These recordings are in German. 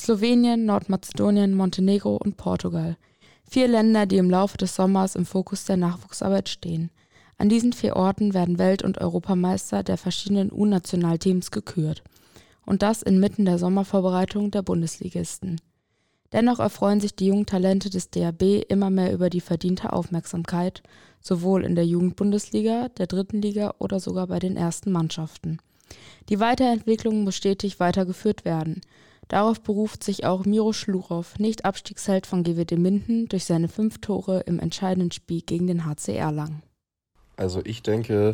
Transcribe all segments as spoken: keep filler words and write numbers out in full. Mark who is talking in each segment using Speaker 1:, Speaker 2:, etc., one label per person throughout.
Speaker 1: Slowenien, Nordmazedonien, Montenegro und Portugal. Vier Länder, die im Laufe des Sommers im Fokus der Nachwuchsarbeit stehen. An diesen vier Orten werden Welt- und Europameister der verschiedenen U-Nationalteams gekürt. Und das inmitten der Sommervorbereitung der Bundesligisten. Dennoch erfreuen sich die jungen Talente des D H B immer mehr über die verdiente Aufmerksamkeit, sowohl in der Jugendbundesliga, der dritten Liga oder sogar bei den ersten Mannschaften. Die Weiterentwicklung muss stetig weitergeführt werden. Darauf beruft sich auch Miro Schlurow, Nicht-Abstiegsheld von G W D Minden, durch seine fünf Tore im entscheidenden Spiel gegen den H C Erlangen.
Speaker 2: Also ich denke,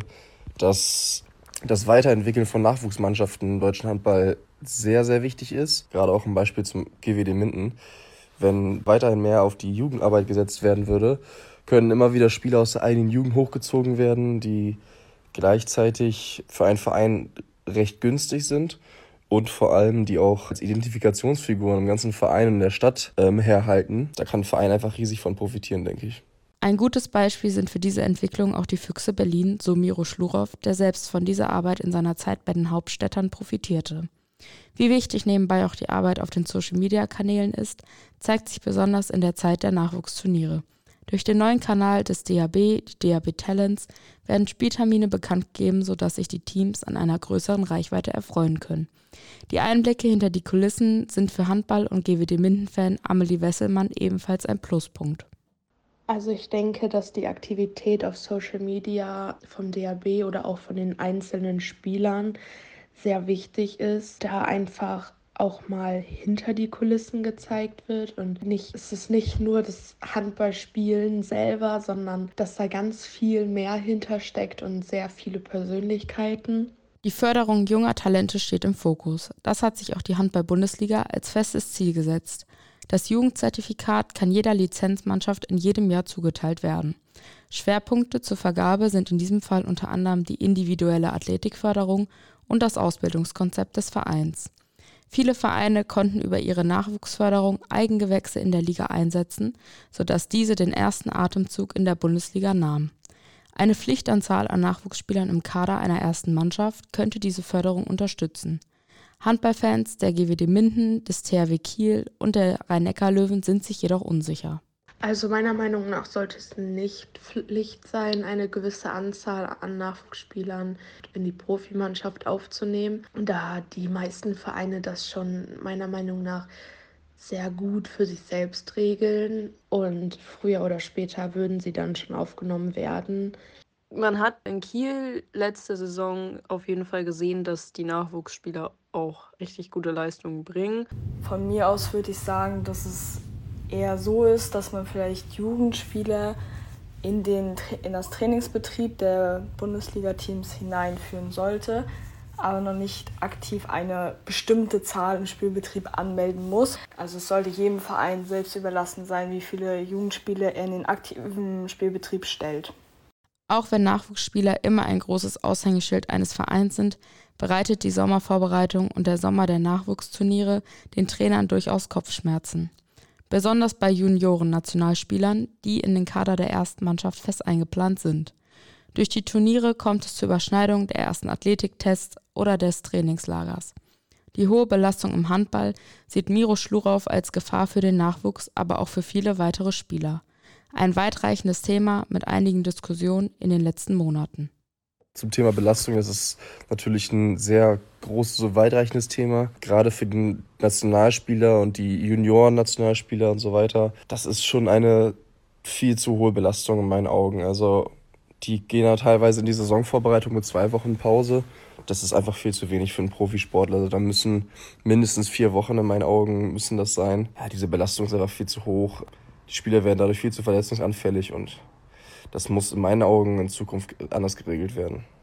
Speaker 2: dass das Weiterentwickeln von Nachwuchsmannschaften im deutschen Handball sehr, sehr wichtig ist. Gerade auch ein Beispiel zum G W D Minden. Wenn weiterhin mehr auf die Jugendarbeit gesetzt werden würde, können immer wieder Spieler aus der eigenen Jugend hochgezogen werden, die gleichzeitig für einen Verein recht günstig sind und vor allem die auch als Identifikationsfiguren im ganzen Verein in der Stadt ähm, herhalten. Da kann ein Verein einfach riesig von profitieren, denke ich.
Speaker 1: Ein gutes Beispiel sind für diese Entwicklung auch die Füchse Berlin, so Miro Schlurow, der selbst von dieser Arbeit in seiner Zeit bei den Hauptstädtern profitierte. Wie wichtig nebenbei auch die Arbeit auf den Social-Media-Kanälen ist, zeigt sich besonders in der Zeit der Nachwuchsturniere. Durch den neuen Kanal des D H B, die D H B Talents, werden Spieltermine bekannt gegeben, sodass sich die Teams an einer größeren Reichweite erfreuen können. Die Einblicke hinter die Kulissen sind für Handball- und G W D Minden-Fan Amelie Wesselmann ebenfalls ein Pluspunkt.
Speaker 3: Also ich denke, dass die Aktivität auf Social Media vom D H B oder auch von den einzelnen Spielern sehr wichtig ist, da einfach auch mal hinter die Kulissen gezeigt wird und nicht, es ist nicht nur das Handballspielen selber, sondern dass da ganz viel mehr hintersteckt und sehr viele Persönlichkeiten.
Speaker 1: Die Förderung junger Talente steht im Fokus. Das hat sich auch die Handball-Bundesliga als festes Ziel gesetzt. Das Jugendzertifikat kann jeder Lizenzmannschaft in jedem Jahr zugeteilt werden. Schwerpunkte zur Vergabe sind in diesem Fall unter anderem die individuelle Athletikförderung und das Ausbildungskonzept des Vereins. Viele Vereine konnten über ihre Nachwuchsförderung Eigengewächse in der Liga einsetzen, sodass diese den ersten Atemzug in der Bundesliga nahmen. Eine Pflichtanzahl an Nachwuchsspielern im Kader einer ersten Mannschaft könnte diese Förderung unterstützen. Handballfans der G W D Minden, des T H W Kiel und der Rhein-Neckar-Löwen sind sich jedoch unsicher.
Speaker 3: Also meiner Meinung nach sollte es nicht Pflicht sein, eine gewisse Anzahl an Nachwuchsspielern in die Profimannschaft aufzunehmen, da die meisten Vereine das schon meiner Meinung nach sehr gut für sich selbst regeln und früher oder später würden sie dann schon aufgenommen werden.
Speaker 4: Man hat in Kiel letzte Saison auf jeden Fall gesehen, dass die Nachwuchsspieler auch richtig gute Leistungen bringen.
Speaker 5: Von mir aus würde ich sagen, dass es eher so ist, dass man vielleicht Jugendspieler in, den, in das Trainingsbetrieb der Bundesliga-Teams hineinführen sollte, aber noch nicht aktiv eine bestimmte Zahl im Spielbetrieb anmelden muss. Also es sollte jedem Verein selbst überlassen sein, wie viele Jugendspieler er in den aktiven Spielbetrieb stellt.
Speaker 1: Auch wenn Nachwuchsspieler immer ein großes Aushängeschild eines Vereins sind, bereitet die Sommervorbereitung und der Sommer der Nachwuchsturniere den Trainern durchaus Kopfschmerzen. Besonders bei Junioren-Nationalspielern, die in den Kader der ersten Mannschaft fest eingeplant sind. Durch die Turniere kommt es zur Überschneidung der ersten Athletiktests oder des Trainingslagers. Die hohe Belastung im Handball sieht Miro Schlurow als Gefahr für den Nachwuchs, aber auch für viele weitere Spieler. Ein weitreichendes Thema mit einigen Diskussionen in den letzten Monaten.
Speaker 2: Zum Thema Belastung, das ist natürlich ein sehr großes, so weitreichendes Thema, gerade für den Nationalspieler und die Junioren-Nationalspieler und so weiter. Das ist schon eine viel zu hohe Belastung in meinen Augen. Also die gehen ja teilweise in die Saisonvorbereitung mit zwei Wochen Pause. Das ist einfach viel zu wenig für einen Profisportler. Also da müssen mindestens vier Wochen in meinen Augen müssen das sein. Ja, diese Belastung ist einfach viel zu hoch. Die Spieler werden dadurch viel zu verletzungsanfällig und das muss in meinen Augen in Zukunft anders geregelt werden.